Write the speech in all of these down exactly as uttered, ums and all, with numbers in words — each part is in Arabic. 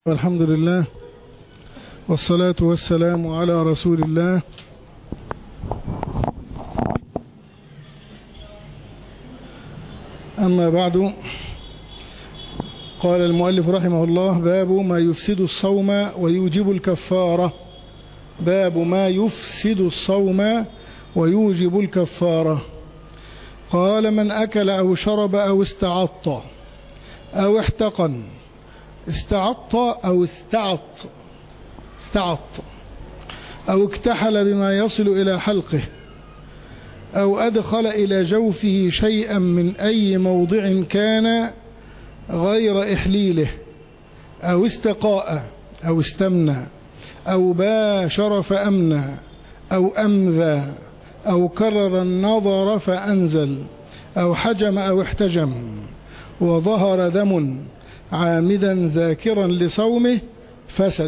والحمد لله والصلاة والسلام على رسول الله. أما بعد، قال المؤلف رحمه الله: باب ما يفسد الصوم ويوجب الكفارة. باب ما يفسد الصوم ويوجب الكفارة. قال: من أكل أو شرب أو استعط أو احتقن. استعط أو استعط استعط أو اكتحل بما يصل إلى حلقه، أو أدخل إلى جوفه شيئا من أي موضع كان غير إحليله، أو استقاء أو استمنى، أو باشر فأمنى، أو أمذى، أو كرر النظر فأنزل، أو حجم أو احتجم، وظهر دم عامدا ذاكرا لصومه فسد،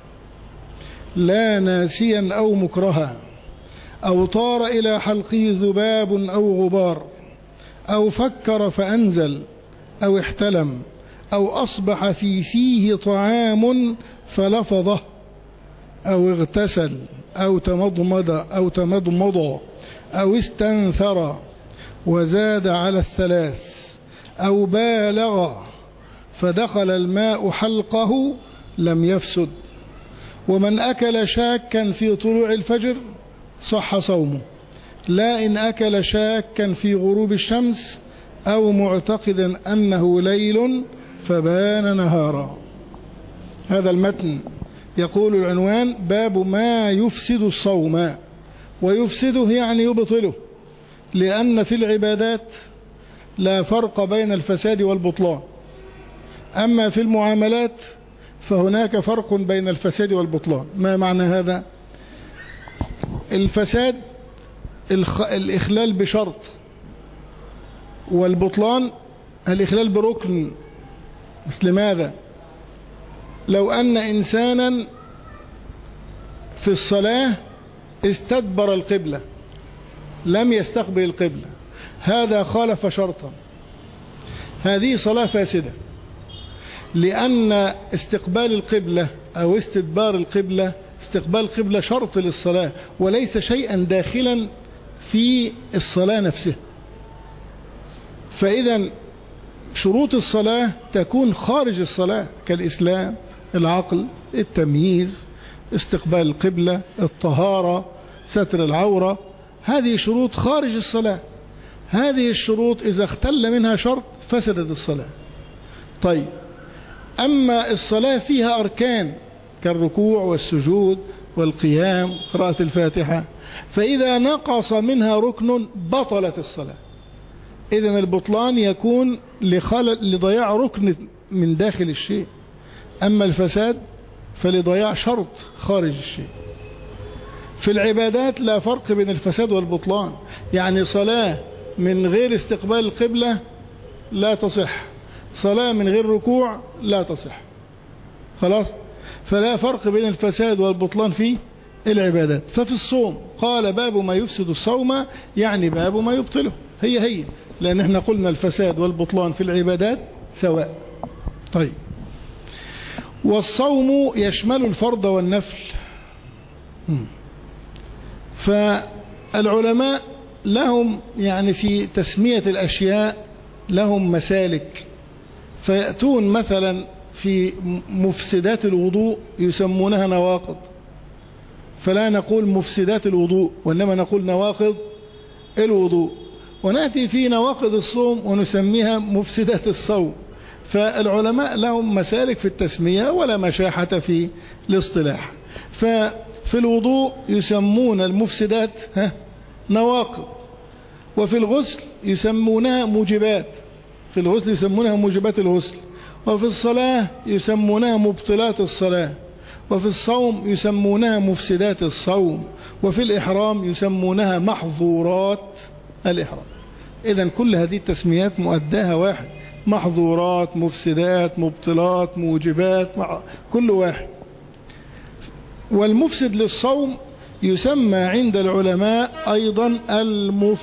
لا ناسيا أو مكرها، أو طار إلى حلقه ذباب أو غبار، أو فكر فأنزل، أو احتلم، أو أصبح في فيه طعام فلفظه، أو اغتسل، أو تمضمض أو تمضمض، أو استنثر وزاد على الثلاث، أو بالغ فدخل الماء حلقه لم يفسد. ومن أكل شاكا في طلوع الفجر صح صومه، لا إن أكل شاكا في غروب الشمس أو معتقدا أنه ليل فبان نهارا. هذا المتن يقول العنوان: باب ما يفسد الصوم. ويفسده يعني يبطله، لأن في العبادات لا فرق بين الفساد والبطلان، أما في المعاملات فهناك فرق بين الفساد والبطلان. ما معنى هذا؟ الفساد الإخلال بشرط، والبطلان الإخلال بركن. مثل ماذا؟ لو أن إنسانا في الصلاة استدبر القبلة، لم يستقبل القبلة، هذا خالف شرطا، هذه صلاة فاسدة، لأن استقبال القبلة أو استدبار القبلة، استقبال القبلة شرط للصلاة وليس شيئا داخلا في الصلاة نفسها. فإذا شروط الصلاة تكون خارج الصلاة، كالإسلام، العقل، التمييز، استقبال القبلة، الطهارة، ستر العورة، هذه شروط خارج الصلاة. هذه الشروط إذا اختل منها شرط فسدت الصلاة. طيب، أما الصلاة فيها أركان كالركوع والسجود والقيام، قراءة الفاتحة، فإذا نقص منها ركن بطلت الصلاة. إذن البطلان يكون لضياع ركن من داخل الشيء، أما الفساد فلضياع شرط خارج الشيء. في العبادات لا فرق بين الفساد والبطلان، يعني صلاة من غير استقبال القبلة لا تصح، صلاة من غير ركوع لا تصح، خلاص. فلا فرق بين الفساد والبطلان في العبادات. ففي الصوم قال: باب ما يفسد الصوم، يعني باب ما يبطله، هي هي، لأن احنا قلنا الفساد والبطلان في العبادات سواء. طيب، والصوم يشمل الفرض والنفل. فالعلماء لهم يعني في تسمية الأشياء لهم مسالك، فيأتون مثلا في مفسدات الوضوء يسمونها نواقض، فلا نقول مفسدات الوضوء وإنما نقول نواقض الوضوء. ونأتي في نواقض الصوم ونسميها مفسدات الصوم. فالعلماء لهم مسالك في التسمية ولا مشاحة في الاصطلاح. ففي الوضوء يسمون المفسدات نواقض، وفي الغسل يسمونها موجبات، في الغسل يسمونها موجبات الغسل، وفي الصلاة يسمونها مبطلات الصلاة، وفي الصوم يسمونها مفسدات الصوم، وفي الإحرام يسمونها محظورات الإحرام. إذن كل هذه التسميات مؤداها واحد: محظورات، مفسدات، مبطلات، موجبات، كل واحد. والمفسد للصوم يسمى عند العلماء أيضا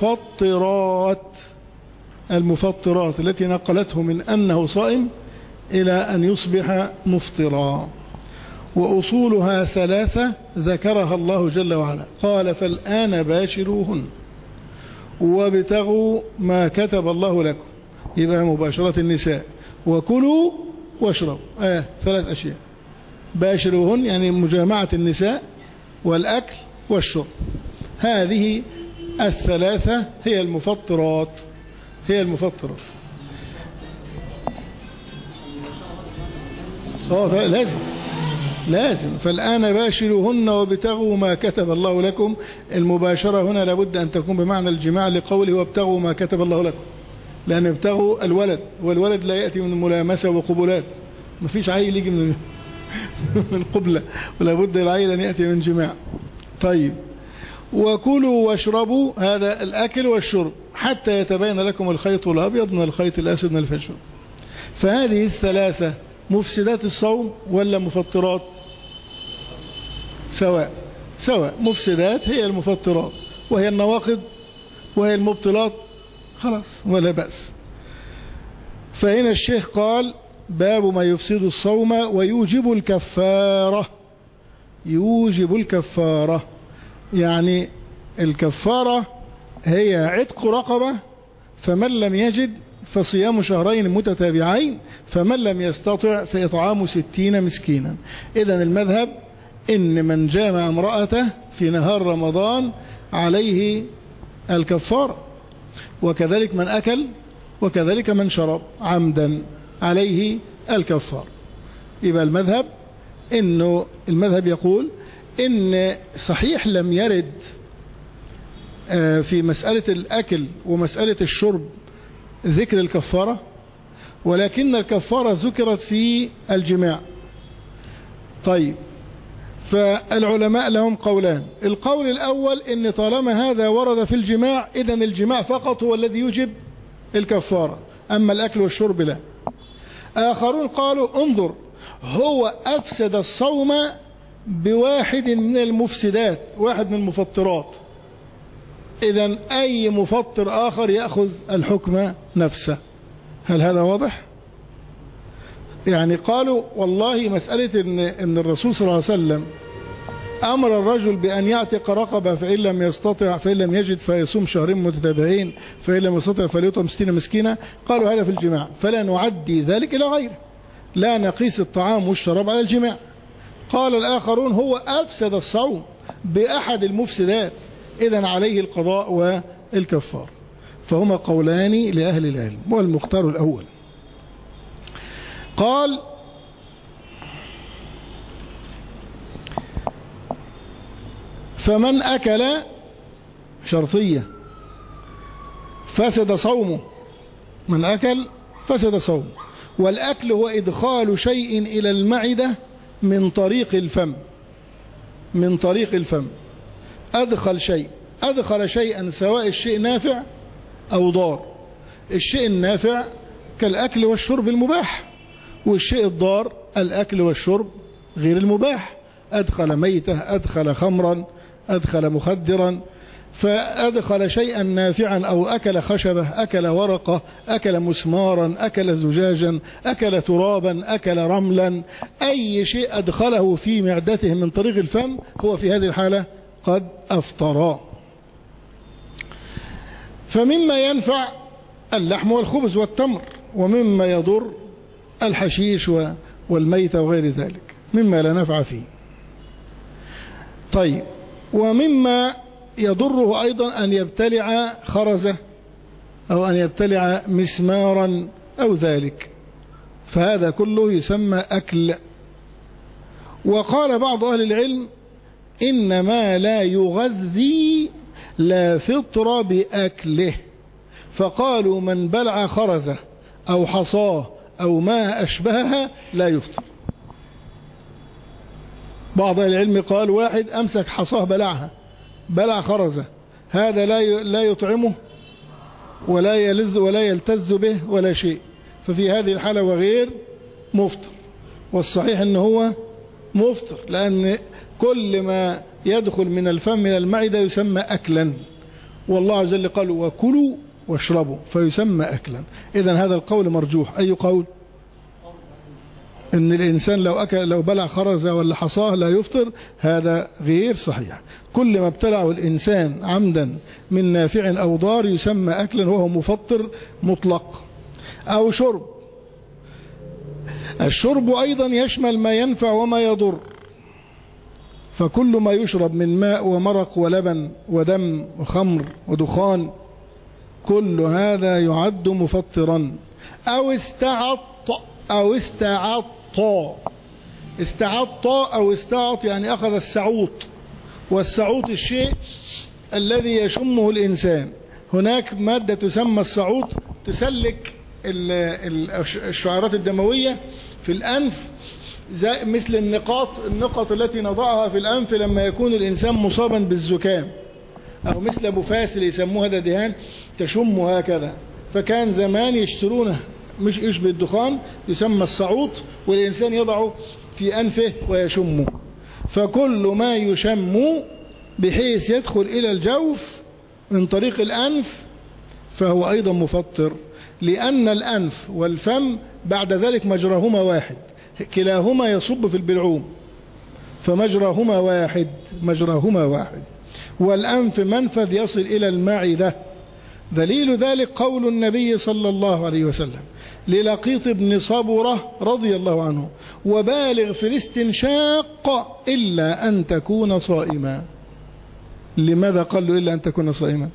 المفطرات، المفطرات التي نقلته من أنه صائم إلى أن يصبح مفطرا. وأصولها ثلاثة ذكرها الله جل وعلا، قال فالآن باشروهن وابتغوا ما كتب الله لكم، يبقى مباشرة النساء، وكلوا واشربوا، آه ثلاث أشياء، باشروهن يعني مجامعة النساء والأكل والشرب، هذه الثلاثة هي المفطرات، هي المفطرات. اه لازم لازم فالآن باشروهن وابتغوا ما كتب الله لكم. المباشرة هنا لابد أن تكون بمعنى الجماع لقوله وابتغوا ما كتب الله لكم، لأن ابتغوا الولد، والولد لا يأتي من ملامسة وقبلات، ما فيش عيل يجي من من قبلة، ولا بد العيل أن يأتي من جماع. طيب وكلوا واشربوا، هذا الأكل والشرب، حتى يتبين لكم الخيط الأبيض من الخيط الأسود من الفجر. فهذه الثلاثة مفسدات الصوم ولا مفطرات؟ سواء سواء، مفسدات هي المفطرات وهي النواقض وهي المبطلات، خلاص ولا بأس. فهنا الشيخ قال باب ما يفسد الصوم ويوجب الكفارة. يوجب الكفارة يعني الكفارة هي عتق رقبة، فمن لم يجد فصيام شهرين متتابعين، فمن لم يستطع فإطعام ستين مسكينا. إذن المذهب إن من جامع امرأته في نهار رمضان عليه الكفارة، وكذلك من أكل، وكذلك من شرب عمدا عليه الكفارة. يبقى المذهب إنه المذهب يقول إن صحيح لم يرد في مسألة الأكل ومسألة الشرب ذكر الكفارة، ولكن الكفارة ذكرت في الجماع. طيب فالعلماء لهم قولان، القول الأول إن طالما هذا ورد في الجماع إذن الجماع فقط هو الذي يوجب الكفارة، أما الأكل والشرب لا. آخرون قالوا انظر، هو أفسد الصوم بواحد من المفسدات، واحد من المفطرات، إذن أي مفطر آخر يأخذ الحكم نفسه. هل هذا واضح؟ يعني قالوا والله مسألة إن, إن الرسول صلى الله عليه وسلم أمر الرجل بأن يعتق رقبة، فإن لم يستطع فإن لم يجد فيصوم شهرين متتابعين، فإن لم يستطع فليطعم ستين مسكينة، قالوا هذا في الجماع، فلا نعدي ذلك إلى غيره، لا نقيس الطعام والشراب على الجماع. قال الآخرون هو أفسد الصوم بأحد المفسدات، إذن عليه القضاء والكفار. فهما قولان لأهل العلم، والمختار الأول. قال فمن أكل شرطية فسد صومه، من أكل فسد صومه. والأكل هو إدخال شيء إلى المعدة من طريق الفم، من طريق الفم أدخل شيء، أدخل شيئا سواء الشيء نافع أو ضار. الشيء النافع كالأكل والشرب المباح، والشيء الضار الأكل والشرب غير المباح، أدخل ميتة، أدخل خمرا، أدخل مخدرا. فأدخل شيئا نافعا أو أكل خشبة، أكل ورقة، أكل مسمارا، أكل زجاجا، أكل ترابا، أكل رملا، أي شيء أدخله في معدته من طريق الفم هو في هذه الحالة قد أفطر. فمما ينفع اللحم والخبز والتمر، ومما يضر الحشيش والميتة وغير ذلك مما لا نفع فيه. طيب ومما يضره أيضا أن يبتلع خرزة أو أن يبتلع مسمارا أو ذلك، فهذا كله يسمى أكل. وقال بعض أهل العلم إنما لا يغذي لا فطر بأكله، فقالوا من بلع خرزة أو حصاه أو ما أشبهها لا يفطر. بعض العلم قال واحد أمسك حصاه بلعها، بلع خرزة، هذا لا لا يطعمه ولا يلذ ولا يلتذ به ولا شيء، ففي هذه الحالة وغير مفطر. والصحيح أنه هو مفطر، لأن كل ما يدخل من الفم من المعدة يسمى أكلا، والله عز وجل قال وكلوا واشربوا فيسمى أكلا. إذن هذا القول مرجوح. أي قول؟ ان الانسان لو اكل لو بلع خرزة ولا حصاه لا يفطر، هذا غير صحيح. كل ما ابتلعه الانسان عمدا من نافع او ضار يسمى اكلا وهو مفطر مطلق. او شرب، الشرب ايضا يشمل ما ينفع وما يضر، فكل ما يشرب من ماء ومرق ولبن ودم وخمر ودخان كل هذا يعد مفطرا. او استعط او استعط استعط او استعط يعني اخذ السعوط، والسعوط الشيء الذي يشمه الانسان. هناك مادة تسمى السعوط تسلك الشعيرات الدموية في الانف، زي مثل النقاط النقط التي نضعها في الانف لما يكون الانسان مصابا بالزكام، او مثل ابو فاسل يسموها ده دهان تشم هكذا. فكان زمان يشترونه مش يشبه الدخان يسمى الصعوط، والإنسان يضعه في أنفه ويشمه. فكل ما يشم بحيث يدخل إلى الجوف من طريق الأنف فهو أيضا مفطر، لأن الأنف والفم بعد ذلك مجراهما واحد، كلاهما يصب في البلعوم، فمجراهما واحد مجراهما واحد والأنف منفذ يصل إلى المعدة. دليل ذلك قول النبي صلى الله عليه وسلم للقيط بن صبرة رضي الله عنه: وبالغ في الاستنشاق إلا أن تكون صائما. لماذا قال له إلا أن تكون صائما؟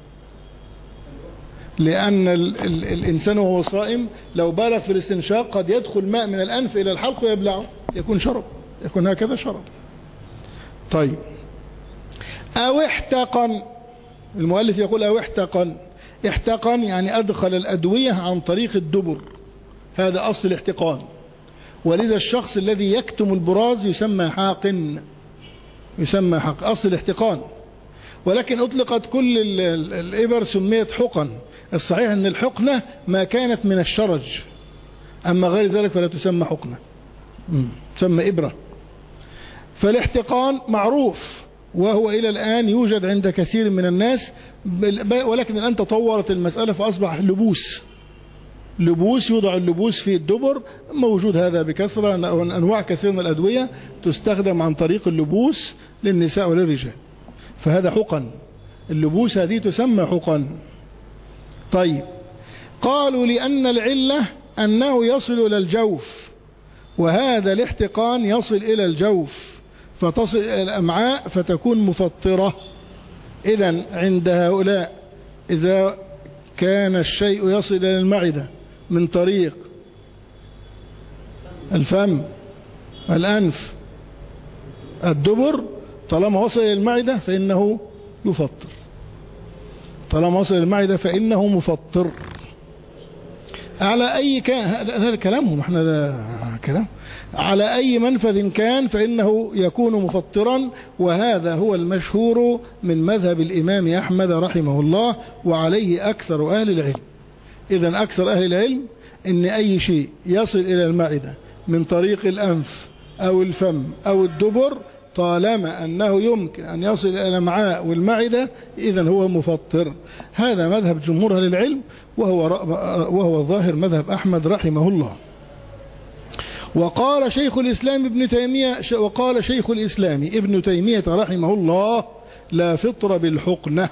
لأن ال ال الإنسان وهو صائم لو بالغ في الاستنشاق قد يدخل ماء من الأنف إلى الحلق ويبلعه، يكون شرب، يكون هكذا شرب. طيب، أو احتقن، المؤلف يقول أو احتقن. احتقن يعني أدخل الأدوية عن طريق الدبر، هذا أصل الاحتقان. ولذا الشخص الذي يكتم البراز يسمى حاقن، يسمى حق، أصل الاحتقان. ولكن أطلقت كل الإبر سميت حقن. الصحيح أن الحقنة ما كانت من الشرج، أما غير ذلك فلا تسمى حقنة، تسمى إبرة. فالاحتقان معروف، وهو إلى الآن يوجد عند كثير من الناس، ولكن الآن تطورت المسألة فأصبح لبوس، لبوس يوضع اللبوس في الدبر، موجود هذا بكثرة. أنواع كثير من الأدوية تستخدم عن طريق اللبوس للنساء وللرجال، فهذا حقن، اللبوس هذه تسمى حقن. طيب، قالوا لأن العلة أنه يصل إلى الجوف، وهذا الاحتقان يصل إلى الجوف فتصل إلى الأمعاء فتكون مفطرة. إذن عند هؤلاء إذا كان الشيء يصل إلى المعدة من طريق الفم، الأنف، الدبر، طالما وصل إلى المعدة فإنه يفطر، طالما وصل إلى المعدة فإنه مفطر على أي كان. هذا كلامهم، احنا ده كلام. على أي منفذ كان فإنه يكون مفطرا، وهذا هو المشهور من مذهب الإمام أحمد رحمه الله، وعليه أكثر أهل العلم. إذن أكثر أهل العلم إن أي شيء يصل إلى المعدة من طريق الأنف أو الفم أو الدبر طالما أنه يمكن أن يصل إلى الأمعاء والمعدة إذن هو مفطر. هذا مذهب جمهور أهل العلم، وهو وهو ظاهر مذهب أحمد رحمه الله. وقال شيخ الإسلام ابن تيمية وقال شيخ الإسلام ابن تيمية رحمه الله: لا فطر بالحقنة.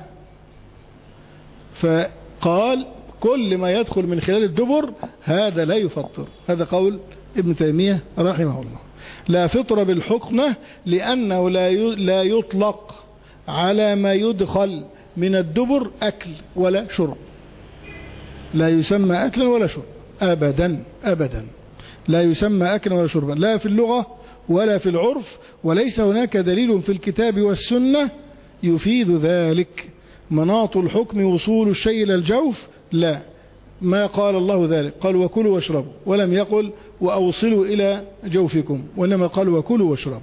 فقال كل ما يدخل من خلال الدبر هذا لا يفطر. هذا قول ابن تيمية رحمه الله. لا فطر بالحقنة لأنه لا يطلق على ما يدخل من الدبر أكل ولا شرب، لا يسمى أكلا ولا شرب أبدا أبدا، لا يسمى أكلا ولا شربا، لا في اللغة ولا في العرف، وليس هناك دليل في الكتاب والسنة يفيد ذلك. مناط الحكم وصول الشيء إلى الجوف، لا، ما قال الله ذلك، قال وكلوا واشربوا، ولم يقل وأوصلوا إلى جوفكم، وإنما قال وكلوا واشربوا.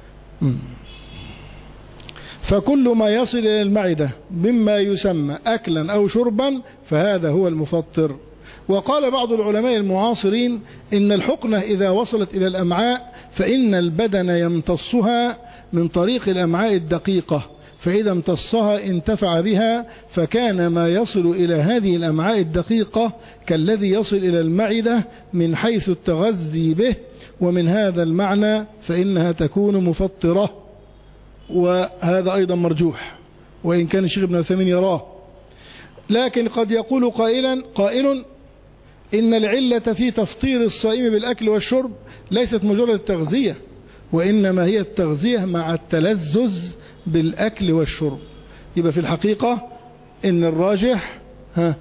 فكل ما يصل إلى المعدة مما يسمى أكلا أو شربا فهذا هو المفطر. وقال بعض العلماء المعاصرين إن الحقنة إذا وصلت إلى الأمعاء فإن البدن يمتصها من طريق الأمعاء الدقيقة، فإذا امتصها انتفع بها، فكان ما يصل إلى هذه الأمعاء الدقيقة كالذي يصل إلى المعدة من حيث التغذي به، ومن هذا المعنى فإنها تكون مفطرة، وهذا أيضا مرجوح وإن كان الشيخ ابن عثيمين يراه. لكن قد يقول قائلا قائل إن العلة في تفطير الصائم بالأكل والشرب ليست مجرد التغذية، وإنما هي التغذية مع التلذذ بالأكل والشرب. يبقى في الحقيقة إن الراجح ها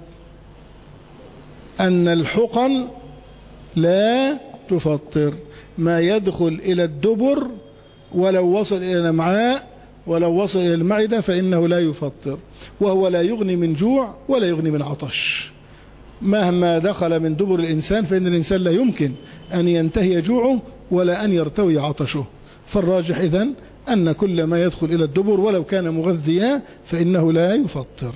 أن الحقن لا تفطر، ما يدخل إلى الدبر ولو وصل إلى الأمعاء ولو وصل إلى المعدة فإنه لا يفطر، وهو لا يغني من جوع ولا يغني من عطش. مهما دخل من دبر الإنسان فإن الإنسان لا يمكن أن ينتهي جوعه ولا أن يرتوي عطشه. فالراجح إذن أن كل ما يدخل إلى الدبر ولو كان مغذيا فإنه لا يفطر.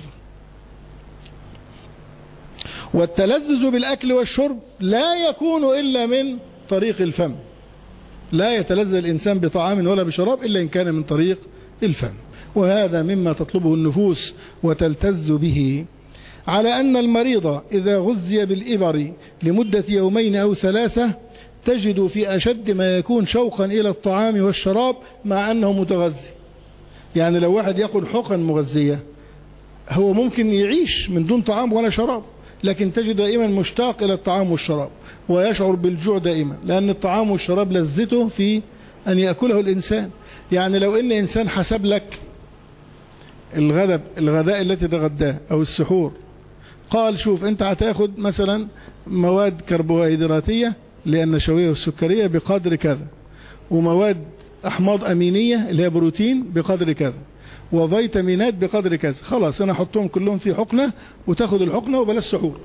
والتلذذ بالأكل والشرب لا يكون إلا من طريق الفم، لا يتلذذ الإنسان بطعام ولا بشراب إلا إن كان من طريق الفم، وهذا مما تطلبه النفوس وتلتذ به. على أن المريض إذا غذي بالإبر لمدة يومين أو ثلاثة تجد في أشد ما يكون شوقا إلى الطعام والشراب مع أنه متغذي. يعني لو واحد يأكل حقن مغذية هو ممكن يعيش من دون طعام ولا شراب، لكن تجد دائما مشتاق إلى الطعام والشراب ويشعر بالجوع دائما، لأن الطعام والشراب لذته في أن يأكله الإنسان. يعني لو إن إنسان حسب لك الغداء الغداء التي تغداه أو السحور، قال شوف أنت هتاخد مثلا مواد كربوهيدراتية للنشوية والسكرية بقدر كذا، ومواد أحماض أمينية اللي هي بروتين بقدر كذا، وفيتامينات بقدر كذا، خلاص أنا أحطهم كلهم في حقنة وتاخد الحقنة وبلا السحور.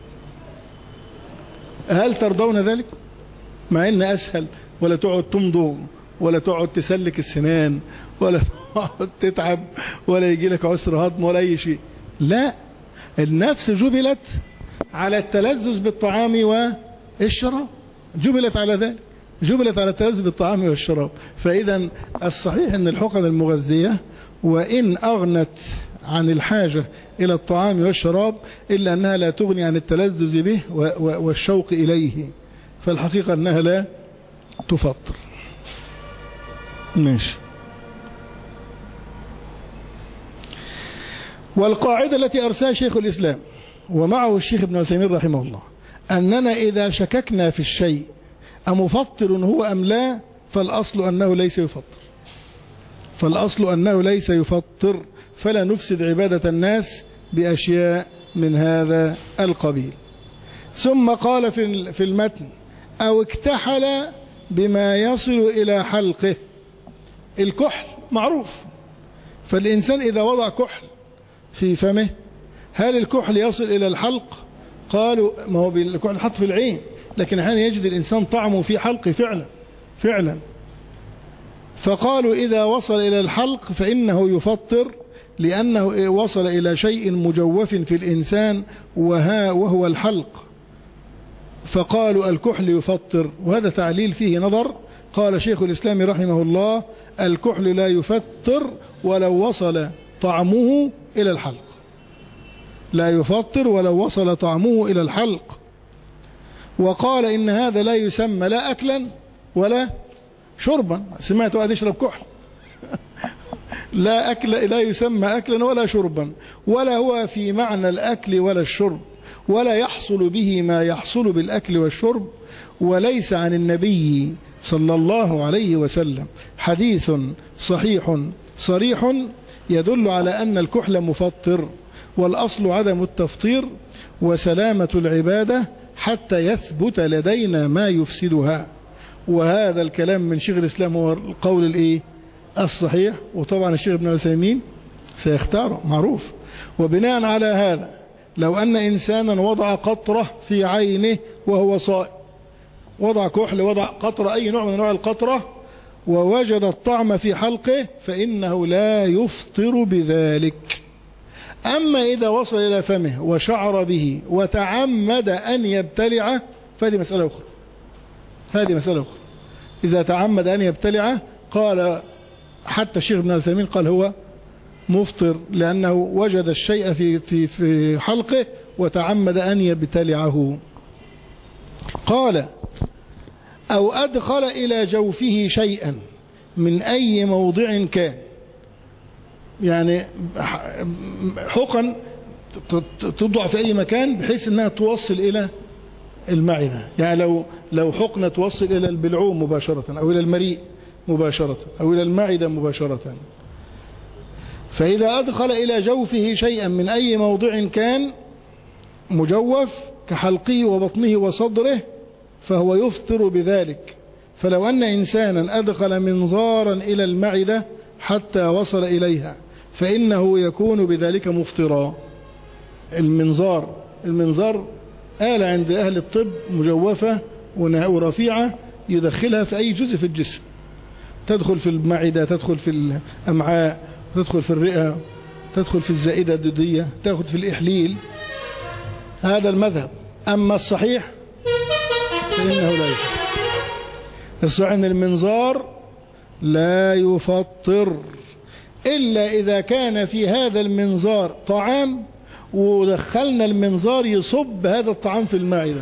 هل ترضون ذلك؟ مع إن أسهل، ولا تقعد تمضغ ولا تقعد تسلك السنان ولا تقعد تتعب ولا يجي لك عسر هضم ولا أي شيء. لا، النفس جبلت على التلذذ بالطعام والشراب، جبلت على ذلك، جبلت على التلذذ بالطعام والشراب. فإذا الصحيح أن الحقن المغذية وإن أغنت عن الحاجة إلى الطعام والشراب إلا أنها لا تغني عن التلذذ به والشوق إليه، فالحقيقة أنها لا تفطر. ماشي. والقاعدة التي أرساها شيخ الإسلام ومعه الشيخ ابن عثيمين رحمه الله أننا إذا شككنا في الشيء أمفطر هو أم لا، فالأصل أنه ليس يفطر، فالأصل أنه ليس يفطر، فلا نفسد عبادة الناس بأشياء من هذا القبيل. ثم قال في المتن أو اكتحل بما يصل إلى حلقه. الكحل معروف، فالإنسان إذا وضع كحل في فمه هل الكحل يصل إلى الحلق؟ قالوا ما هو الكحل حط في العين، لكن أحيانا يجد الإنسان طعمه في حلقه فعلا فعلا فقالوا إذا وصل إلى الحلق فإنه يفطر، لأنه وصل إلى شيء مجوف في الإنسان وها وهو الحلق، فقالوا الكحل يفطر. وهذا تعليل فيه نظر. قال شيخ الإسلام رحمه الله الكحل لا يفطر ولو وصل طعمه إلى الحلق، لا يفطر ولو وصل طعمه إلى الحلق. وقال إن هذا لا يسمى لا أكلا ولا شربا. سمعت واحد يشرب كحل لا أكل، لا يسمى أكلا ولا شربا، ولا هو في معنى الأكل ولا الشرب، ولا يحصل به ما يحصل بالأكل والشرب. وليس عن النبي صلى الله عليه وسلم حديث صحيح صريح يدل على أن الكحل مفطر، والأصل عدم التفطير وسلامة العبادة حتى يثبت لدينا ما يفسدها. وهذا الكلام من شيخ الإسلام هو القول الإيه الصحيح، وطبعا الشيخ ابن عثيمين سيختاره معروف. وبناء على هذا لو أن إنسانا وضع قطرة في عينه وهو صائم، وضع كحل، وضع قطرة أي نوع من أنواع القطرة، ووجد الطعم في حلقه فإنه لا يفطر بذلك. أما إذا وصل إلى فمه وشعر به وتعمد أن يبتلعه فهذه مسألة أخرى، هذه مسألة أخرى. إذا تعمد أن يبتلعه قال حتى الشيخ ابن عثيمين قال هو مفطر لأنه وجد الشيء في, في, في حلقه وتعمد أن يبتلعه. قال أو أدخل إلى جوفه شيئا من أي موضع كان، يعني حقن تضع في أي مكان بحيث أنها توصل إلى المعدة، يعني لو لو حقنة توصل إلى البلعوم مباشرة أو إلى المريء مباشرة أو إلى المعدة مباشرة. فإذا أدخل إلى جوفه شيئا من أي موضع كان مجوف كحلقه وبطنه وصدره فهو يفطر بذلك. فلو أن إنسانا أدخل منظارا إلى المعدة حتى وصل إليها فإنه يكون بذلك مفطرا. المنظار المنظار آلة عند أهل الطب مجوفة ورفيعة يدخلها في أي جزء في الجسم، تدخل في المعدة، تدخل في الأمعاء، تدخل في الرئة، تدخل في الزائدة الدودية، تدخل في الإحليل. هذا المذهب. أما الصحيح فإنه لا يفطر. الصحيح أن المنظار لا يفطر إلا إذا كان في هذا المنظار طعام ودخلنا المنظار يصب هذا الطعام في المعدة،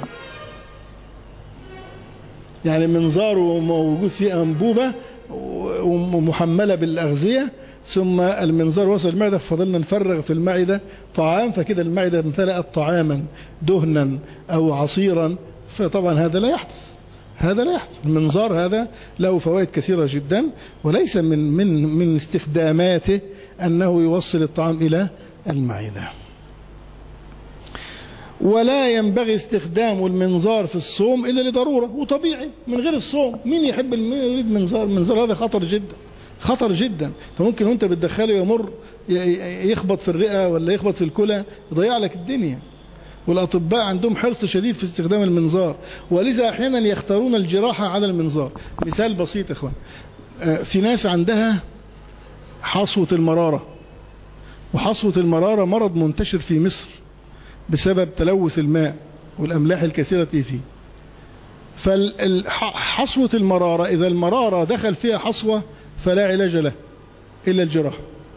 يعني منظار موجود فيه أنبوبة ومحملة بالأغذية ثم المنظار وصل المعدة فضلنا نفرغ في المعدة طعام، فكده المعدة امتلأت طعاما دهنا أو عصيرا، فطبعا هذا لا يحدث. هذا لا يحدث. المنظار هذا له فوائد كثيرة جدا وليس من من من استخداماته أنه يوصل الطعام إلى المعدة. ولا ينبغي استخدام المنظار في الصوم إلا لضرورة، وطبيعي من غير الصوم. مين يحب يريد منظار؟ المنظار هذا خطر جدا، خطر جدا. فممكن وانت بتدخله يمر يخبط في الرئة ولا يخبط في الكلى يضيع لك الدنيا. والأطباء عندهم حرص شديد في استخدام المنظار، ولذا أحيانا يختارون الجراحة على المنظار. مثال بسيط يا إخوان، في ناس عندها حصوة المرارة، وحصوة المرارة مرض منتشر في مصر بسبب تلوث الماء والأملاح الكثيرة فيه. فحصوة المرارة إذا المرارة دخل فيها حصوة فلا علاج له إلا الجراحة،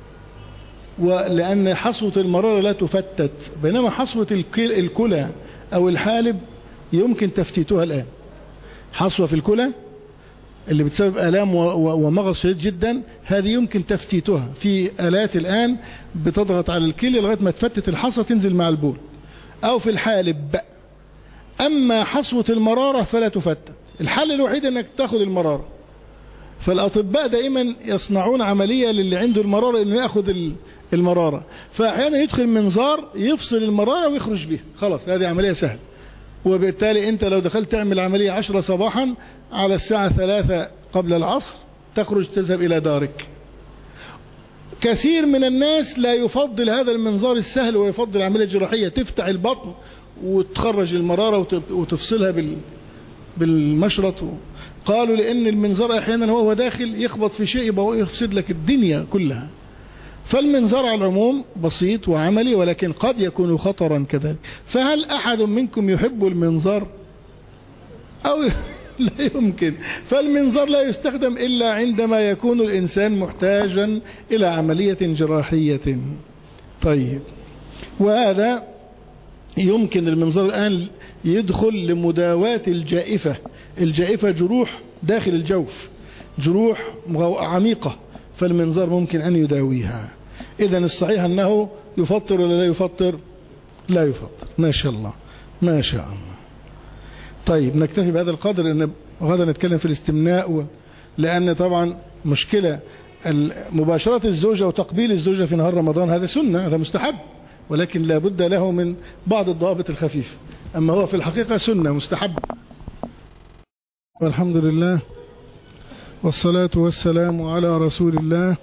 ولأن حصوة المرارة لا تفتت، بينما حصوة الكلى أو الحالب يمكن تفتيتها الآن. حصوة في الكلى اللي بتسبب آلام ومغص شديد جدا هذه يمكن تفتيتها في آلات الآن بتضغط على الكلى لغاية ما تفتت الحصوة تنزل مع البول. أو في الحالب. أما حصوة المرارة فلا تفتت، الحل الوحيد أنك تأخذ المرارة. فالأطباء دائما يصنعون عملية للي عنده المرارة أنه يأخذ المرارة، فأحيانا يدخل منظار يفصل المرارة ويخرج بها، خلاص هذه عملية سهلة. وبالتالي أنت لو دخلت تعمل عملية عشرة صباحا على الساعة ثلاثة قبل العصر تخرج تذهب إلى دارك. كثير من الناس لا يفضل هذا المنظار السهل ويفضل العملية الجراحية، تفتح البطن وتخرج المرارة وتفصلها بالمشرط. قالوا لأن المنظار أحيانا وهو داخل يخبط في شيء يبقى يفسد لك الدنيا كلها. فالمنظار على العموم بسيط وعملي، ولكن قد يكون خطرا كذلك. فهل أحد منكم يحب المنظار؟ أو لا يمكن. فالمنظار لا يستخدم إلا عندما يكون الإنسان محتاجا إلى عملية جراحية. طيب، وهذا يمكن المنظار الآن يدخل لمداواة الجائفة. الجائفة جروح داخل الجوف، جروح عميقة، فالمنظار ممكن أن يداويها. إذن الصحيح أنه يفطر ولا لا يفطر؟ لا يفطر. ما شاء الله ما شاء الله. طيب نكتفي بهذا القدر، لأن غدا نتكلم في الاستمناء و... لأن طبعا مشكلة مباشرة الزوجة وتقبيل الزوجة في نهار رمضان هذا سنة، هذا مستحب، ولكن لا بد له من بعض الضوابط الخفيفة. أما هو في الحقيقة سنة مستحب. والحمد لله والصلاة والسلام على رسول الله.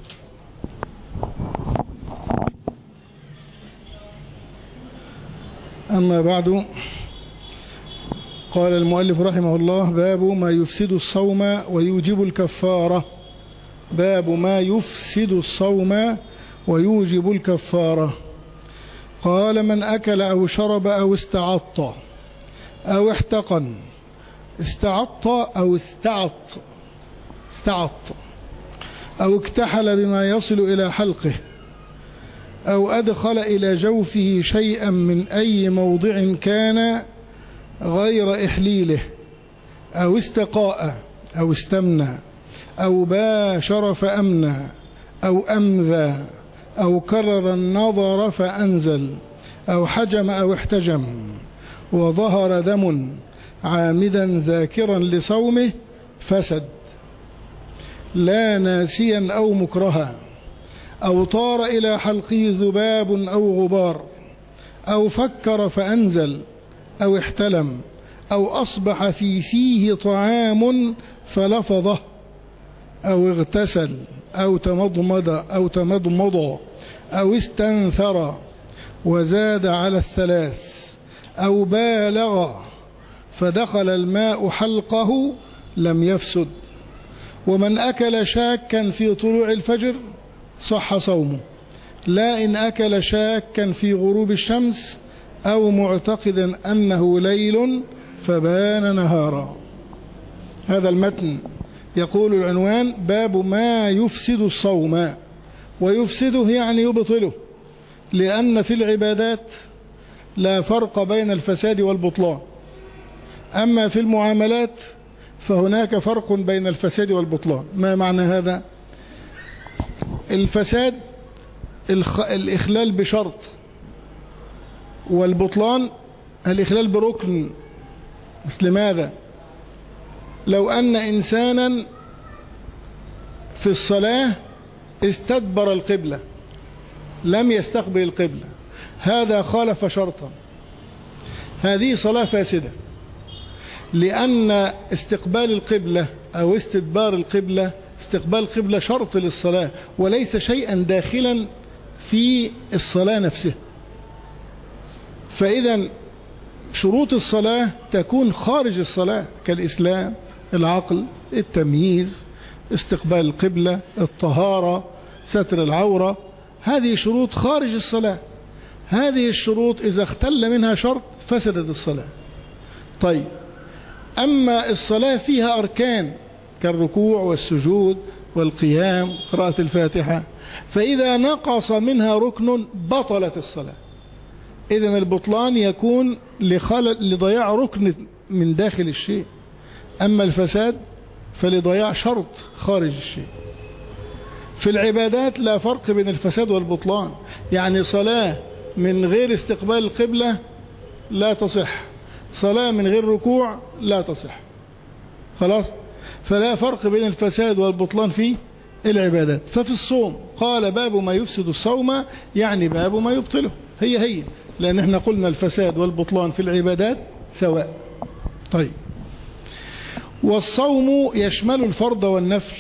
أما بعد، قال المؤلف رحمه الله: باب ما يفسد الصوم ويوجب الكفارة. باب ما يفسد الصوم ويوجب الكفارة. قال: من أكل أو شرب أو استعط أو احتقن. استعط أو استعط استعط أو اكتحل بما يصل إلى حلقه أو أدخل إلى جوفه شيئا من أي موضع كان غير إحليله، أو استقاء أو استمنى، أو باشر فأمنى، أو أمذى، أو كرر النظر فأنزل، أو حجم أو احتجم، وظهر دم عامدا ذاكرا لصومه فسد، لا ناسيا أو مكرها، أو طار إلى حلقه ذباب أو غبار، أو فكر فأنزل، أو احتلم، أو أصبح في فيه طعام فلفظه، أو اغتسل، أو تمضمض أو تمضمض، أو استنثر وزاد على الثلاث، أو بالغ فدخل الماء حلقه لم يفسد. ومن أكل شاكا في طلوع الفجر صح صومه، لا إن أكل شاكا في غروب الشمس أو معتقدا أنه ليل فبان نهارا. هذا المتن يقول العنوان: باب ما يفسد الصوم. ويفسده يعني يبطله، لأن في العبادات لا فرق بين الفساد والبطلان، أما في المعاملات فهناك فرق بين الفساد والبطلان. ما معنى هذا؟ الفساد الإخلال بشرط، والبطلان الإخلال بركن. مثل ماذا؟ لو أن إنسانا في الصلاة استدبر القبلة لم يستقبل القبلة، هذا خالف شرطا، هذه صلاة فاسدة، لأن استقبال القبلة أو استدبار القبلة، استقبال القبلة شرط للصلاة وليس شيئا داخلا في الصلاة نفسها. فإذا شروط الصلاة تكون خارج الصلاة، كالإسلام، العقل، التمييز، استقبال القبلة، الطهارة، ستر العورة، هذه شروط خارج الصلاة. هذه الشروط إذا اختل منها شرط فسدت الصلاة. طيب، أما الصلاة فيها أركان كالركوع والسجود والقيام، قراءة الفاتحة، فإذا نقص منها ركن بطلت الصلاة. إذن البطلان يكون لضياع ركن من داخل الشيء، أما الفساد فلضياع شرط خارج الشيء. في العبادات لا فرق بين الفساد والبطلان، يعني صلاة من غير استقبال القبلة لا تصح، صلاة من غير ركوع لا تصح، خلاص. فلا فرق بين الفساد والبطلان في العبادات. ففي الصوم قال: باب ما يفسد الصوم، يعني باب ما يبطله، هي هي، لأن احنا قلنا الفساد والبطلان في العبادات سواء. طيب، والصوم يشمل الفرض والنفل.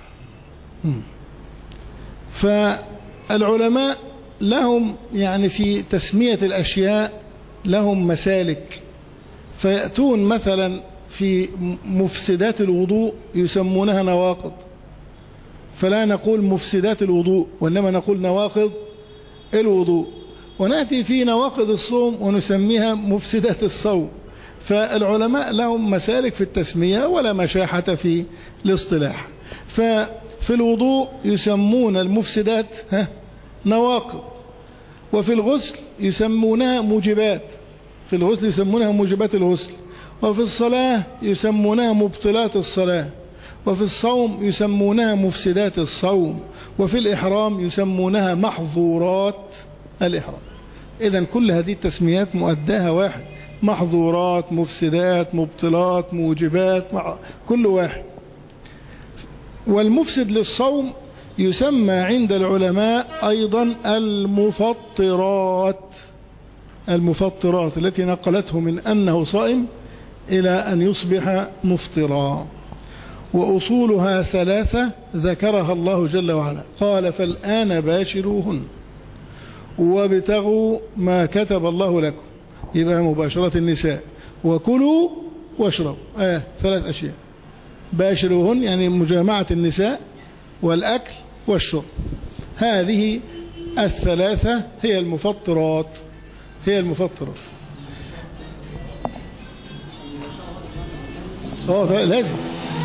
فالعلماء لهم يعني في تسمية الأشياء لهم مسالك، فيأتون مثلا في مفسدات الوضوء يسمونها نواقض، فلا نقول مفسدات الوضوء وإنما نقول نواقض الوضوء. ونأتي في نواقض الصوم ونسميها مفسدات الصوم. فالعلماء لهم مسالك في التسمية ولا مشاحة في الاصطلاح. ففي الوضوء يسمون المفسدات نواقض، وفي الغسل يسمونها موجبات، في الغسل يسمونها موجبات الغسل، وفي الصلاة يسمونها مبطلات الصلاة، وفي الصوم يسمونها مفسدات الصوم، وفي الإحرام يسمونها محظورات الإحرام. إذن كل هذه التسميات مؤداها واحد: محظورات، مفسدات، مبطلات، موجبات، كل واحد. والمفسد للصوم يسمى عند العلماء أيضا المفطرات، المفطرات التي نقلته من أنه صائم إلى أن يصبح مفطرا. وأصولها ثلاثة ذكرها الله جل وعلا، قال: فالآن باشروهن وابتغوا ما كتب الله لكم، يبقى مباشرة النساء، وكلوا واشربوا، آه ثلاث أشياء: باشروهن يعني مجامعة النساء، والأكل والشرب. هذه الثلاثة هي المفطرات، هي المفطرات. اه لازم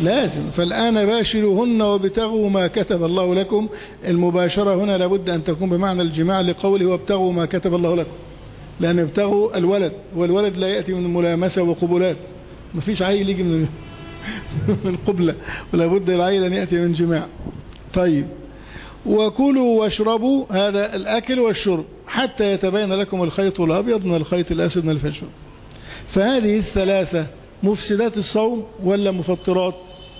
لازم. فالآن باشروهن وابتغوا ما كتب الله لكم. المباشرة هنا لابد أن تكون بمعنى الجماع لقوله وابتغوا ما كتب الله لكم، لأن ابتغوا الولد، والولد لا يأتي من ملامسة وقبلات، ما فيش عيل يجي من من قبلة، ولا بد العيل أن يأتي من جماع. طيب، وكلوا واشربوا، هذا الأكل والشرب، حتى يتبين لكم الخيط الأبيض من الخيط الأسود من الفجر. فهذه الثلاثة مفسدات الصوم ولا مفطرات؟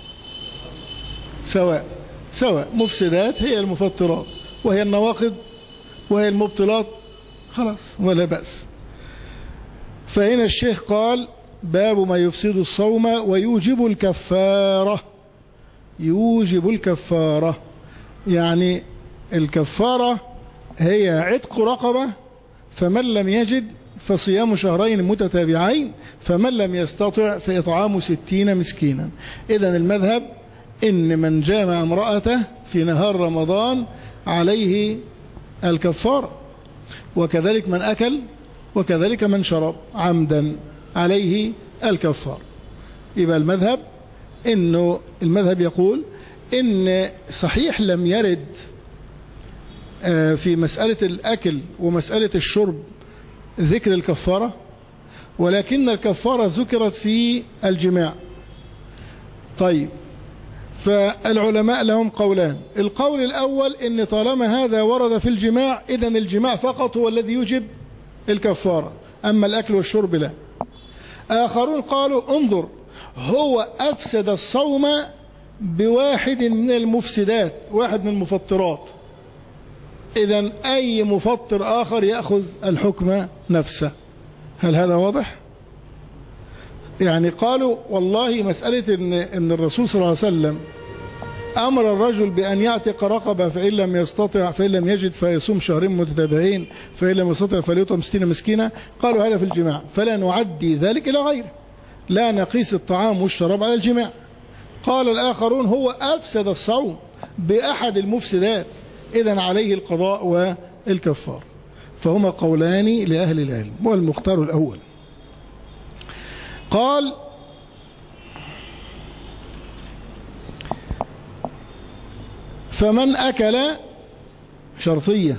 سواء سواء. مفسدات هي المفطرات، وهي النواقض، وهي المبطلات، خلاص ولا بأس. فهنا الشيخ قال باب ما يفسد الصوم ويوجب الكفارة. يوجب الكفارة يعني الكفارة هي عتق رقبة، فمن لم يجد فصيام شهرين متتابعين، فمن لم يستطع فإطعام ستين مسكينا. إذن المذهب إن من جامع امرأته في نهار رمضان عليه الكفارة، وكذلك من أكل، وكذلك من شرب عمدا عليه الكفارة. يبقى المذهب إنه المذهب يقول إن صحيح لم يرد في مسألة الأكل ومسألة الشرب ذكر الكفارة، ولكن الكفارة ذكرت في الجماع. طيب، فالعلماء لهم قولان. القول الأول إن طالما هذا ورد في الجماع إذن الجماع فقط هو الذي يوجب الكفارة، أما الأكل والشرب لا. آخرون قالوا انظر، هو أفسد الصوم بواحد من المفسدات، واحد من المفطرات، إذن أي مفطر آخر يأخذ الحكم نفسه. هل هذا واضح؟ يعني قالوا والله مسألة إن, إن الرسول صلى الله عليه وسلم أمر الرجل بأن يعتق رقبة، فإن لم يستطع فإن لم يجد فيصوم شهرين متتابعين، فإن لم يستطع فليطعم ستين مسكينة. قالوا هذا في الجماع، فلا نعدي ذلك إلى غيره، لا نقيس الطعام والشراب على الجماع. قال الآخرون هو أفسد الصوم بأحد المفسدات، إذن عليه القضاء والكفار. فهما قولان لأهل العلم، والمختار الأول. قال فمن أكل شرطية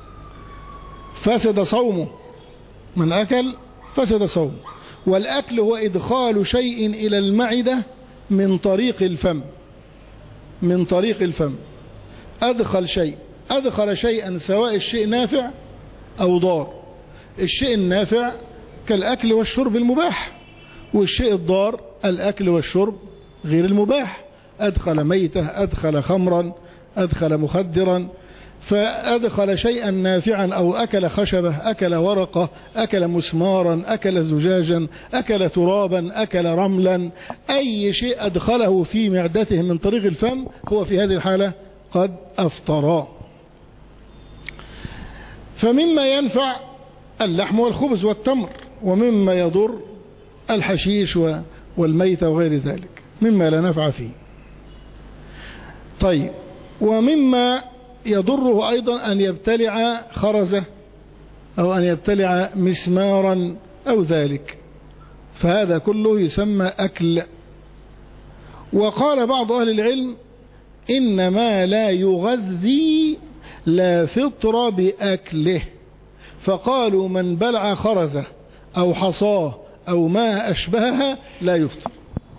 فسد صومه، من أكل فسد صومه. والأكل هو إدخال شيء إلى المعدة من طريق الفم، من طريق الفم أدخل شيء، أدخل شيئا سواء الشيء نافع أو ضار. الشيء النافع كالأكل والشرب المباح، والشيء الضار الأكل والشرب غير المباح. أدخل ميتة، أدخل خمرا، أدخل مخدرا. فأدخل شيئا نافعا، أو أكل خشبة، أكل ورقة، أكل مسمارا، أكل زجاجا، أكل ترابا، أكل رملا، أي شيء أدخله في معدته من طريق الفم هو في هذه الحالة قد أفطر. فمما ينفع اللحم والخبز والتمر، ومما يضر الحشيش والميتة وغير ذلك مما لا نفع فيه. طيب، ومما يضره أيضا أن يبتلع خرزة، أو أن يبتلع مسمارا أو ذلك، فهذا كله يسمى أكل. وقال بعض أهل العلم إن ما لا يغذي لا فطر بأكله، فقالوا من بلع خرزة أو حصاه أو ما أشبهها لا يفطر.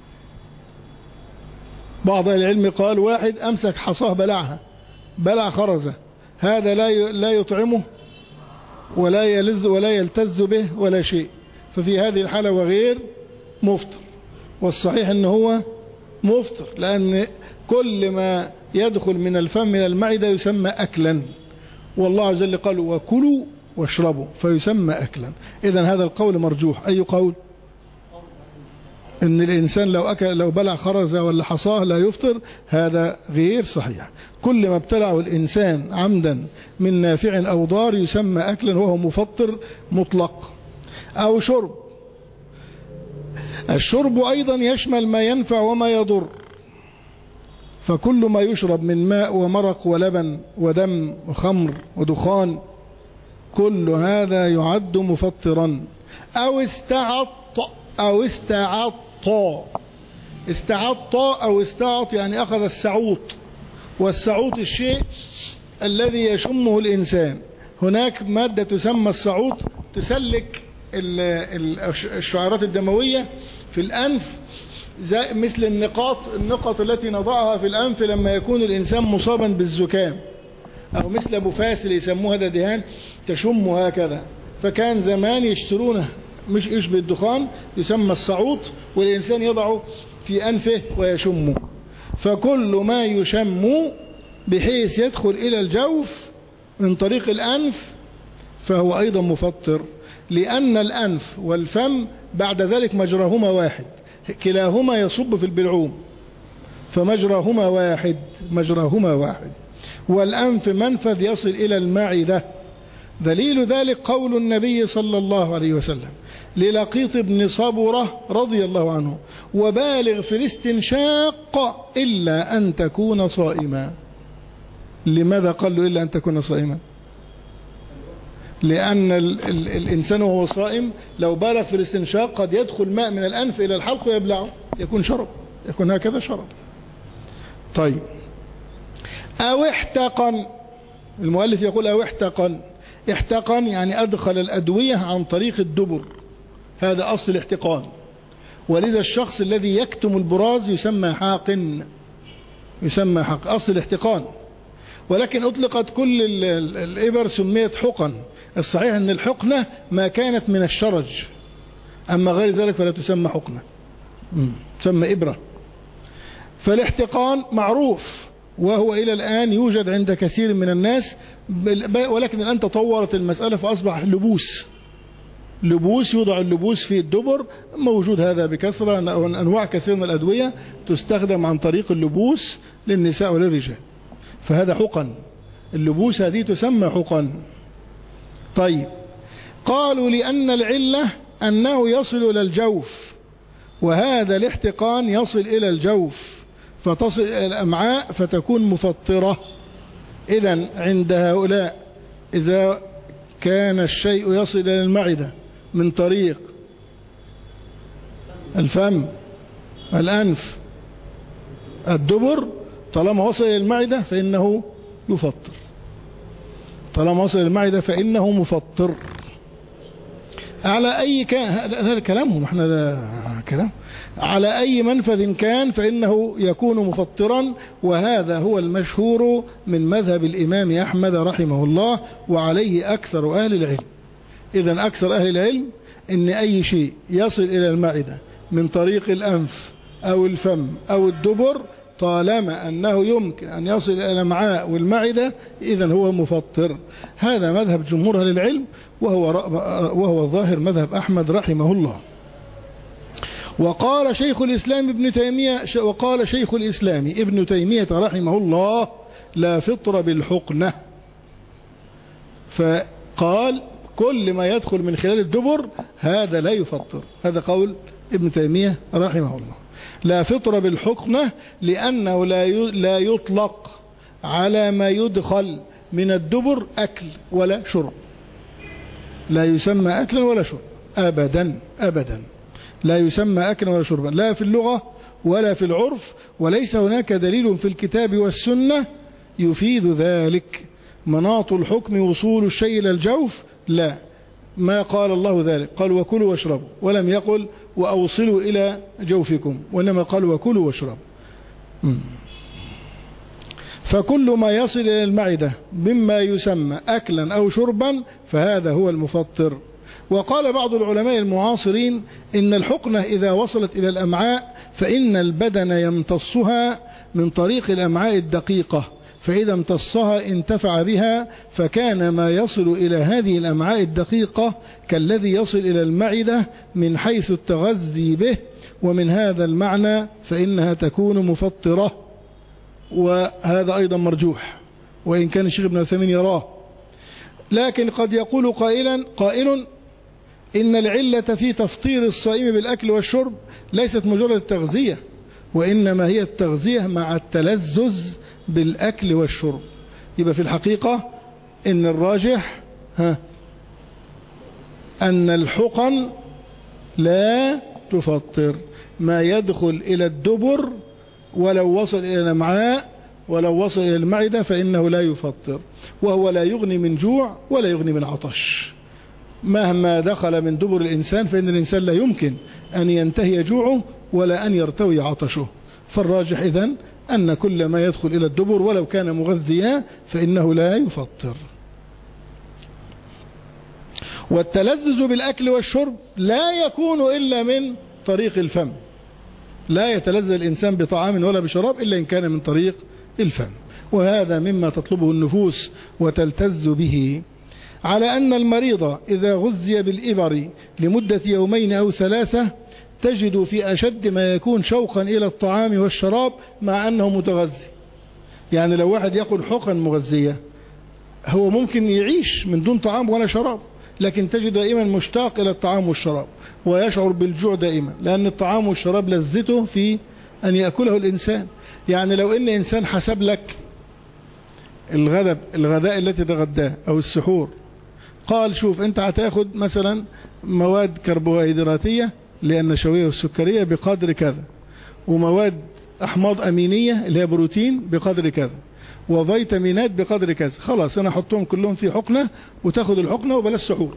بعض العلم قال واحد أمسك حصاه بلعها، بلع خرزة، هذا لا لا يطعمه ولا يلذ ولا يلتذ به ولا شيء، ففي هذه الحالة وغير مفطر. والصحيح أنه هو مفطر، لأن كل ما يدخل من الفم من المعدة يسمى أكلا، والله عز وجل قال وكلوا واشربوا فيسمى أكلا. إذن هذا القول مرجوح. أي قول؟ ان الانسان لو اكل لو بلع خرزة ولا حصاه لا يفطر، هذا غير صحيح. كل ما ابتلعه الانسان عمدا من نافع او ضار يسمى اكلا، وهو مفطر مطلق. او شرب، الشرب ايضا يشمل ما ينفع وما يضر، فكل ما يشرب من ماء ومرق ولبن ودم وخمر ودخان كل هذا يعد مفطرا. او استعط، او استعط، استعط أو استعط يعني أخذ السعوط، والسعوط الشيء الذي يشمه الإنسان. هناك مادة تسمى السعوط تسلك الشعيرات الدموية في الأنف، زي مثل النقاط النقط التي نضعها في الأنف لما يكون الإنسان مصابا بالزكام، أو مثل أبو فاسل يسموها ده دهان تشم هكذا. فكان زمان يشترونه مش يشبه الدخان يسمى السعوط، والإنسان يضعه في أنفه ويشمه. فكل ما يشم بحيث يدخل إلى الجوف من طريق الأنف فهو أيضا مفطر، لأن الأنف والفم بعد ذلك مجراهما واحد، كلاهما يصب في البلعوم، فمجراهما واحد مجراهما واحد. والأنف منفذ يصل إلى المعدة. دليل ذلك قول النبي صلى الله عليه وسلم للقيط بن صبرة رضي الله عنه: وبالغ في الاستنشاق إلا أن تكون صائما. لماذا قال له إلا أن تكون صائما؟ لأن ال ال الإنسان وهو صائم لو بالغ في الاستنشاق قد يدخل ماء من الأنف إلى الحلق ويبلعه، يكون شرب، يكون هكذا شرب. طيب، أو احتقن. المؤلف يقول أو احتقن. احتقن يعني أدخل الأدوية عن طريق الدبر، هذا أصل الاحتقان. ولذا الشخص الذي يكتم البراز يسمى حاقن، يسمى حق، أصل الاحتقان. ولكن أطلقت كل الإبر سميت حقن. الصحيح أن الحقنة ما كانت من الشرج، أما غير ذلك فلا تسمى حقنة، تسمى إبرة. فالاحتقان معروف، وهو إلى الآن يوجد عند كثير من الناس، ولكن الآن تطورت المسألة فأصبح لبوس، لبوس يوضع اللبوس في الدبر، موجود هذا بكثرة. أنواع كثير من الأدوية تستخدم عن طريق اللبوس للنساء وللرجال، فهذا حقن. اللبوس هذه تسمى حقن. طيب، قالوا لأن العلة أنه يصل إلى الجوف، وهذا الاحتقان يصل إلى الجوف فتصل إلى الأمعاء فتكون مفطرة. إذن عند هؤلاء إذا كان الشيء يصل إلى المعدة من طريق الفم، الأنف، الدبر، طالما وصل إلى المعدة فإنه يفطر، طالما وصل إلى المعدة فإنه مفطر على أي كان. هذا كلامهم، احنا كلام على أي منفذ كان فإنه يكون مفطرا، وهذا هو المشهور من مذهب الإمام أحمد رحمه الله، وعليه أكثر أهل العلم. إذن أكثر أهل العلم إن أي شيء يصل إلى المعدة من طريق الأنف أو الفم أو الدبر طالما أنه يمكن أن يصل إلى الأمعاء والمعدة إذن هو مفطر. هذا مذهب جمهور أهل العلم، وهو وهو ظاهر مذهب أحمد رحمه الله. وقال شيخ الإسلام ابن تيمية وقال شيخ الإسلام ابن تيمية رحمه الله: لا فطر بالحقنة. فقال كل ما يدخل من خلال الدبر هذا لا يفطر. هذا قول ابن تيمية رحمه الله. لا فطر بالحقنة لأنه لا يطلق على ما يدخل من الدبر أكل ولا شرب، لا يسمى أكلا ولا شرب أبدا أبدا، لا يسمى أكلا ولا شربا، لا في اللغة ولا في العرف، وليس هناك دليل في الكتاب والسنة يفيد ذلك. مناط الحكم وصول الشيء إلى الجوف، لا، ما قال الله ذلك، قال وكلوا واشربوا، ولم يقل وأوصلوا إلى جوفكم، وإنما قال وكلوا واشربوا. فكل ما يصل إلى المعدة مما يسمى أكلا أو شربا فهذا هو المفطر. وقال بعض العلماء المعاصرين إن الحقنة إذا وصلت إلى الأمعاء فإن البدن يمتصها من طريق الأمعاء الدقيقة، فإذا امتصها انتفع بها، فكان ما يصل إلى هذه الأمعاء الدقيقة كالذي يصل إلى المعدة من حيث التغذي به، ومن هذا المعنى فإنها تكون مفطرة. وهذا أيضا مرجوح، وإن كان الشيخ ابن عثيمين يراه. لكن قد يقول قائلا قائل إن العلة في تفطير الصائم بالأكل والشرب ليست مجرد التغذية، وإنما هي التغذية مع التلذذ بالأكل والشرب. يبقى في الحقيقة إن الراجح ها أن الحقن لا تفطر، ما يدخل إلى الدبر ولو وصل إلى الأمعاء ولو وصل إلى المعدة فإنه لا يفطر، وهو لا يغني من جوع ولا يغني من عطش. مهما دخل من دبر الإنسان فإن الإنسان لا يمكن أن ينتهي جوعه ولا أن يرتوي عطشه. فالراجح إذن أن كل ما يدخل إلى الدبر ولو كان مغذيا فإنه لا يفطر. والتلذذ بالأكل والشرب لا يكون إلا من طريق الفم، لا يتلذذ الإنسان بطعام ولا بشراب إلا إن كان من طريق الفم، وهذا مما تطلبه النفوس وتلتذ به. على أن المريض إذا غذي بالإبر لمدة يومين أو ثلاثة تجد في أشد ما يكون شوقا إلى الطعام والشراب مع أنه متغذي. يعني لو واحد يأكل حقن مغذية هو ممكن يعيش من دون طعام ولا شراب، لكن تجد دائما مشتاق إلى الطعام والشراب ويشعر بالجوع دائما، لأن الطعام والشراب لذته في أن يأكله الإنسان. يعني لو إن إنسان حسب لك الغداء الغداء التي تغداه أو السحور، قال شوف أنت هتاخد مثلا مواد كربوهيدراتية للنشوية والسكرية بقدر كذا، ومواد أحماض أمينية اللي هي بروتين بقدر كذا، وفيتامينات بقدر كذا، خلاص أنا أحطهم كلهم في حقنة وتاخد الحقنة وبلاش سحور.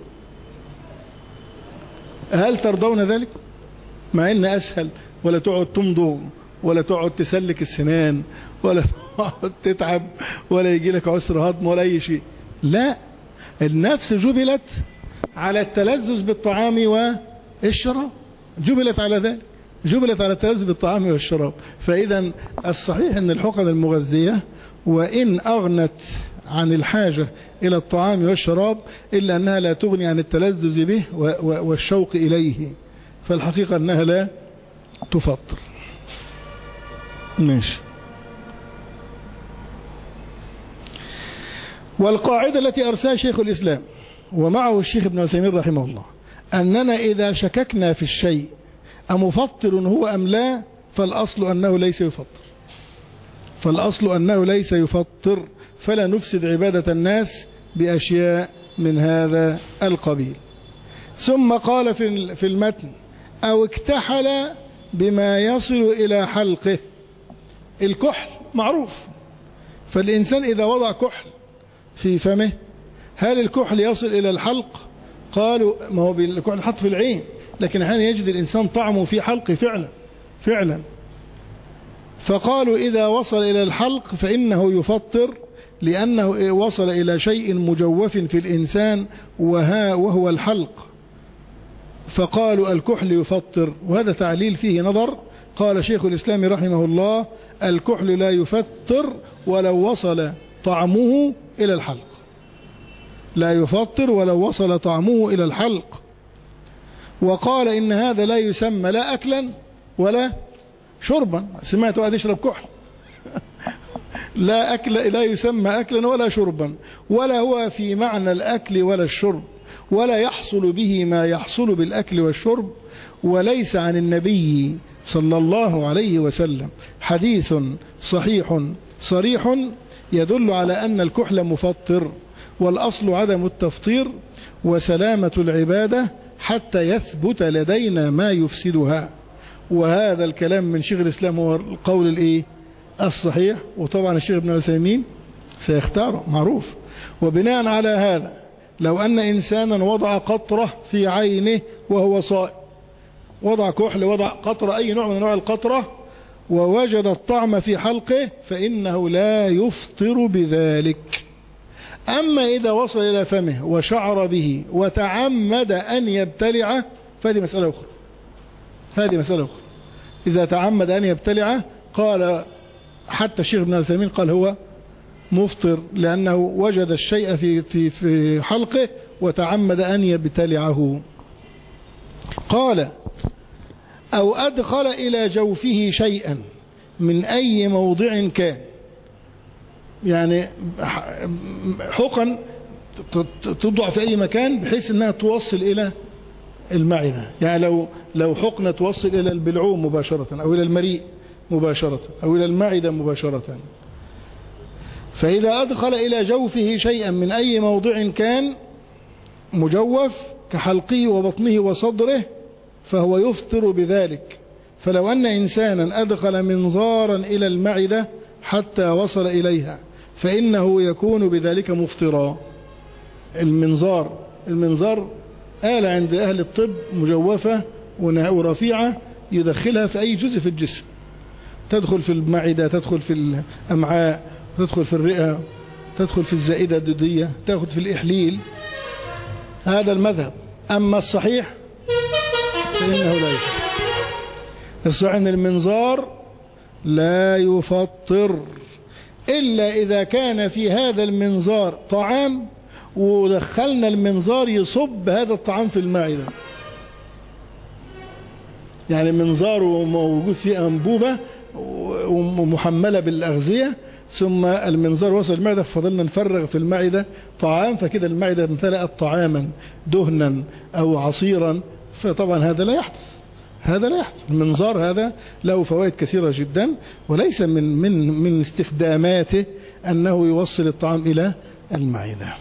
هل ترضون ذلك؟ مع إن أسهل، ولا تقعد تمضغ ولا تقعد تسلك السنان ولا تقعد تتعب ولا يجي لك عسر هضم ولا أي شيء. لا، النفس جبلت على التلذذ بالطعام والشراب، جبلت على ذلك، جبلت على التلذذ بالطعام والشراب. فإذا الصحيح أن الحقن المغذية وإن أغنت عن الحاجة إلى الطعام والشراب إلا أنها لا تغني عن التلذذ به والشوق إليه، فالحقيقة أنها لا تفطر. ماشي. والقاعدة التي أرساها شيخ الإسلام ومعه الشيخ ابن عثيمين رحمه الله أننا إذا شككنا في الشيء أمفطر هو أم لا فالأصل أنه ليس يفطر، فالأصل أنه ليس يفطر، فلا نفسد عبادة الناس بأشياء من هذا القبيل. ثم قال في المتن أو اكتحل بما يصل إلى حلقه. الكحل معروف، فالإنسان إذا وضع كحل في فمه هل الكحل يصل إلى الحلق؟ قالوا ما هو الكحل حط في العين، لكن أحيانا يجد الإنسان طعمه في حلقه فعلا فعلا. فقالوا إذا وصل إلى الحلق فإنه يفطر، لأنه وصل إلى شيء مجوف في الإنسان وها وهو الحلق، فقالوا الكحل يفطر. وهذا تعليل فيه نظر. قال شيخ الإسلام رحمه الله الكحل لا يفطر ولو وصل طعمه إلى الحلق، لا يفطر ولو وصل طعمه إلى الحلق. وقال إن هذا لا يسمى لا أكلا ولا شربا. سمعت واحد يشرب كحل لا أكل، لا يسمى أكلا ولا شربا، ولا هو في معنى الأكل ولا الشرب، ولا يحصل به ما يحصل بالأكل والشرب. وليس عن النبي صلى الله عليه وسلم حديث صحيح صريح يدل على أن الكحل مفطر، والأصل عدم التفطير وسلامة العبادة حتى يثبت لدينا ما يفسدها. وهذا الكلام من شيخ الإسلام هو القول الإيه الصحيح، وطبعا الشيخ ابن عثيمين سيختاره معروف. وبناء على هذا لو أن إنسانا وضع قطرة في عينه وهو صائم، وضع كحل، وضع قطرة أي نوع من أنواع القطرة، ووجد الطعم في حلقه فإنه لا يفطر بذلك. أما إذا وصل إلى فمه وشعر به وتعمد أن يبتلعه فهذه مسألة أخرى، هذه مسألة أخرى. إذا تعمد أن يبتلعه قال حتى الشيخ ابن عثيمين قال هو مفطر، لأنه وجد الشيء في في في حلقه وتعمد أن يبتلعه. قال أو أدخل إلى جوفه شيئا من أي موضع كان، يعني حقن تضع في أي مكان بحيث أنها توصل إلى المعدة. يعني لو لو حقنة توصل إلى البلعوم مباشرة أو إلى المريء مباشرة أو إلى المعدة مباشرة. فإذا أدخل إلى جوفه شيئا من أي موضع كان مجوف كحلقه وبطنه وصدره فهو يفطر بذلك، فلو أن إنسانا أدخل منظارا إلى المعدة حتى وصل إليها فإنه يكون بذلك مفطرا. المنظار المنظار آلة عند أهل الطب مجوفة ورفيعة يدخلها في أي جزء في الجسم، تدخل في المعدة، تدخل في الأمعاء، تدخل في الرئة، تدخل في الزائدة الدودية، تدخل في الإحليل. هذا المذهب. أما الصحيح فإنه لا يفطر. الصحيح أن المنظار لا يفطر إلا إذا كان في هذا المنظار طعام ودخلنا المنظار يصب هذا الطعام في المعدة، يعني منظار موجود فيه أنبوبة ومحملة بالأغذية، ثم المنظار وصل المعدة ففضلنا نفرغ في المعدة طعام، فكده المعدة امتلأت طعاما دهنا أو عصيرا، فطبعا هذا لا يحدث. هذا لا يحدث. المنظار هذا له فوائد كثيرة جدا، وليس من من من استخداماته أنه يوصل الطعام إلى المعدة.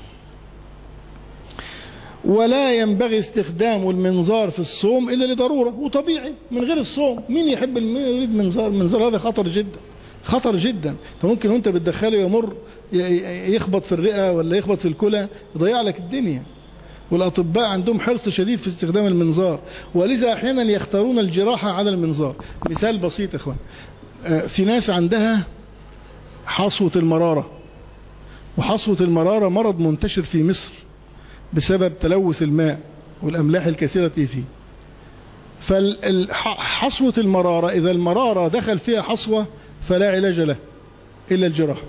ولا ينبغي استخدام المنظار في الصوم إلا لضرورة، وطبيعي من غير الصوم. مين يحب يريد منظار؟ المنظار هذا خطر جدا، خطر جدا. فممكن وانت بتدخله يمر يخبط في الرئة ولا يخبط في الكلى يضيع لك الدنيا. والأطباء عندهم حرص شديد في استخدام المنظار، ولذا أحيانا يختارون الجراحة على المنظار. مثال بسيط إخوان، في ناس عندها حصوة المرارة، وحصوة المرارة مرض منتشر في مصر بسبب تلوث الماء والأملاح الكثيرة فيه. فحصوة المرارة إذا المرارة دخل فيها حصوة فلا علاج له إلا الجراحة،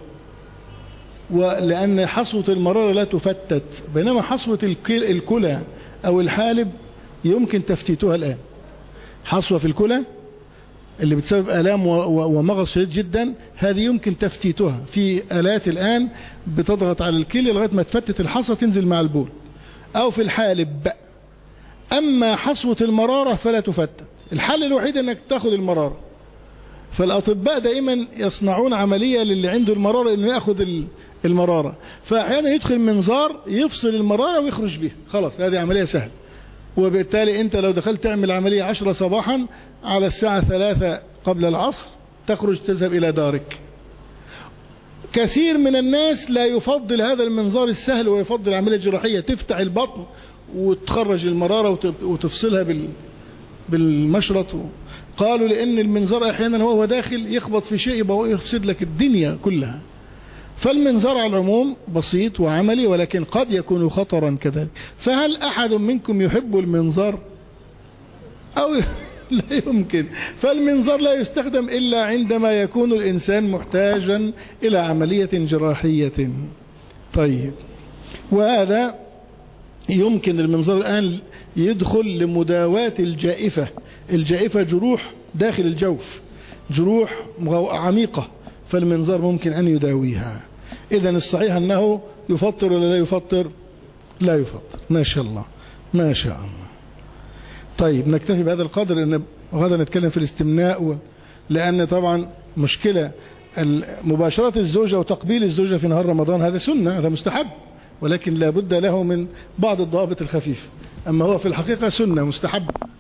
ولأن حصوة المرارة لا تفتت، بينما حصوة الكلى أو الحالب يمكن تفتيتها الآن. حصوة في الكلى اللي بتسبب آلام ومغص شديد جدا، هذه يمكن تفتيتها في آلات الآن بتضغط على الكلى لغاية ما تفتت الحصوة تنزل مع البول. أو في الحالب. أما حصوة المرارة فلا تفتت، الحل الوحيد أنك تأخذ المرارة. فالأطباء دائما يصنعون عملية للي عنده المرارة أنه يأخذ المرارة، فأحيانا يدخل منظار يفصل المرارة ويخرج بها، خلاص هذه عملية سهلة. وبالتالي أنت لو دخلت تعمل عملية عشرة صباحا على الساعة ثلاثة قبل العصر تخرج تذهب إلى دارك. كثير من الناس لا يفضل هذا المنظار السهل ويفضل عملية جراحية تفتح البطن وتخرج المرارة وتفصلها بالمشرط. قالوا لأن المنظار أحيانا وهو داخل يخبط في شيء يبقى يفسد لك الدنيا كلها. فالمنظار على العموم بسيط وعملي، ولكن قد يكون خطرا كذلك. فهل أحد منكم يحب المنظار؟ أو لا يمكن. فالمنظار لا يستخدم إلا عندما يكون الإنسان محتاجا إلى عملية جراحية. طيب، وهذا يمكن المنظار الآن يدخل لمداواة الجائفة. الجائفة جروح داخل الجوف، جروح عميقة، فالمنظار ممكن أن يداويها. إذن الصحيح أنه يفطر ولا لا يفطر؟ لا يفطر. ما شاء الله ما شاء الله. طيب نكتفي بهذا القدر، لأن غدا نتكلم في الاستمناء و... لأن طبعا مشكلة مباشرة الزوجة وتقبيل الزوجة في نهار رمضان هذا سنة، هذا مستحب، ولكن لا بد له من بعض الضوابط الخفيفة. أما هو في الحقيقة سنة مستحب.